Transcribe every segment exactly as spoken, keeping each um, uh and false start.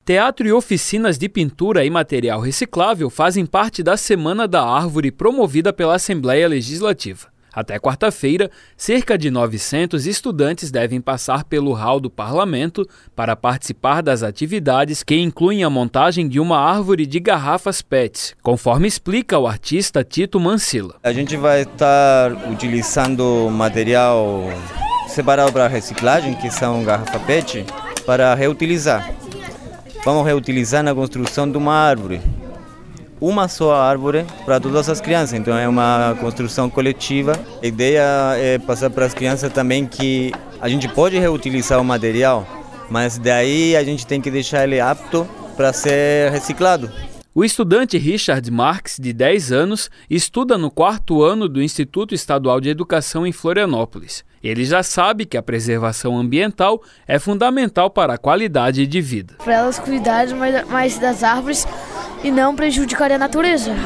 Teatro e oficinas de pintura e material reciclável fazem parte da Semana da Árvore promovida pela Assembleia Legislativa. Até quarta-feira, cerca de novecentos estudantes devem passar pelo hall do Parlamento para participar das atividades que incluem a montagem de uma árvore de garrafas P E T, conforme explica o artista Tito Mancilla. A gente vai estar utilizando material separado para reciclagem, que são garrafas P E T, para reutilizar. Vamos reutilizar na construção de uma árvore. Uma só árvore para todas as crianças, então é uma construção coletiva. A ideia é passar para as crianças também que a gente pode reutilizar o material, mas daí a gente tem que deixar ele apto para ser reciclado. O estudante Richard Marques, de dez anos, estuda no quarto ano do Instituto Estadual de Educação em Florianópolis. Ele já sabe que a preservação ambiental é fundamental para a qualidade de vida. Para elas cuidarem mais das árvores e não prejudicarem a natureza.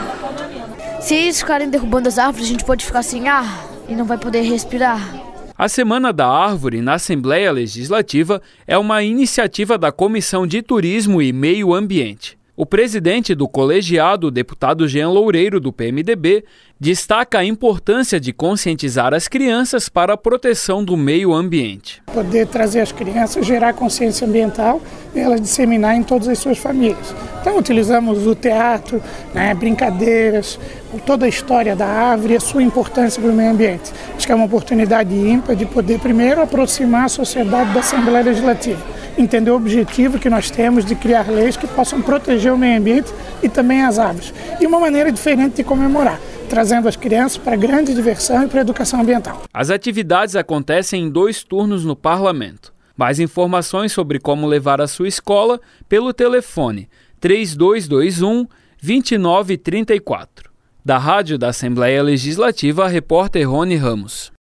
Se eles ficarem derrubando as árvores, a gente pode ficar sem ar e não vai poder respirar. A Semana da Árvore na Assembleia Legislativa é uma iniciativa da Comissão de Turismo e Meio Ambiente. O presidente do colegiado, o deputado Jean Loureiro, do P M D B, destaca a importância de conscientizar as crianças para a proteção do meio ambiente. Poder trazer as crianças, gerar consciência ambiental e elas disseminar em todas as suas famílias. Então utilizamos o teatro, né, brincadeiras, toda a história da árvore e a sua importância para o meio ambiente. Acho que é uma oportunidade ímpar de poder primeiro aproximar a sociedade da Assembleia Legislativa, entender o objetivo que nós temos de criar leis que possam proteger o meio ambiente e também as aves. E uma maneira diferente de comemorar, trazendo as crianças para grande diversão e para a educação ambiental. As atividades acontecem em dois turnos no Parlamento. Mais informações sobre como levar a sua escola pelo telefone três dois dois um, dois nove três quatro. Da Rádio da Assembleia Legislativa, a repórter Rony Ramos.